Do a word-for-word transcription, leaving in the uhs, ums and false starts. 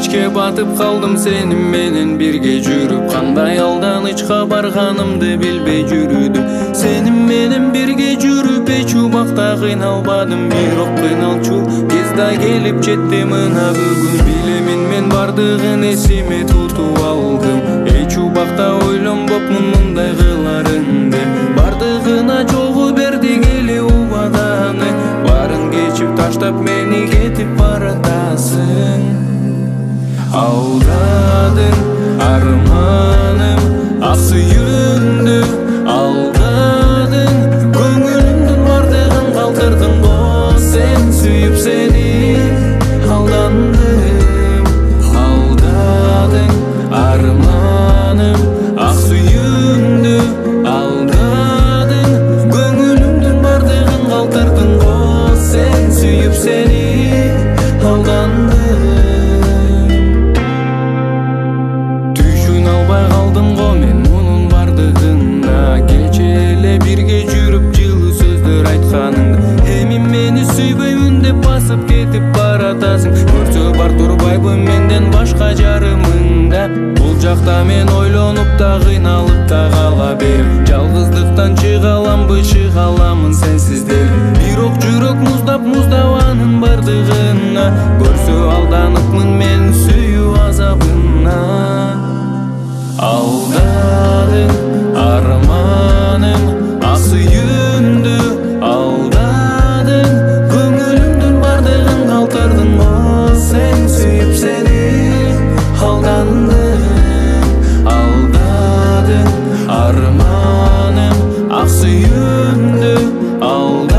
ичке батып калдым сенин менен бирге жүрүп, кандай алданычка барганымды билбей жүрүдүм. Сенин менен бирге жүрүп эч убакта кыйналбадым, бирок кыйналчу кез да келип жетти мына бүгүн. Билемин мен бардыгын эсиме тутуп алдым, эч убакта ойлонбопмун мындай кыларыңды. Бардыгына жолу бердик эле убаданы, барын кечип таштап мени кетип баратасың. Алдадың арманым, ак сүйүүмдү алдадың, көңүлүмдүн бардыгын калтырдың го сен, сүйүп сени алдандым. Алдадың арманым, ак сүйүүмдү алдадың, көңүлүмдүн бардыгын калтырдың го сен, сүйүп сени алдандым. Түшүн албай калдым го мен мунун бардыгына, кече эле бирге жүрүп жылуу сөздөр айтканыңды. Эми мени сүйбөймүн деп басып кетип баратасың, көрсө бар турбайбы менден башка жарымыңда. Бул жакта мен ойлонуп да кыйналып да кала берем, жалгыздыктан чыга аламбы чыга аламын сенсиз деле. Бирок жүрөк муздап муздап анын бардыгына, көрсө алданыпмын мен сүйүү азабына. Алдадың арманым, ак сүйүүмдү алдадың, көңүлүмдүн бардыгын калтырдың го сен, сүйүп сени алдандым. Алдадың арманым, ак сүйүүмдү алдадың.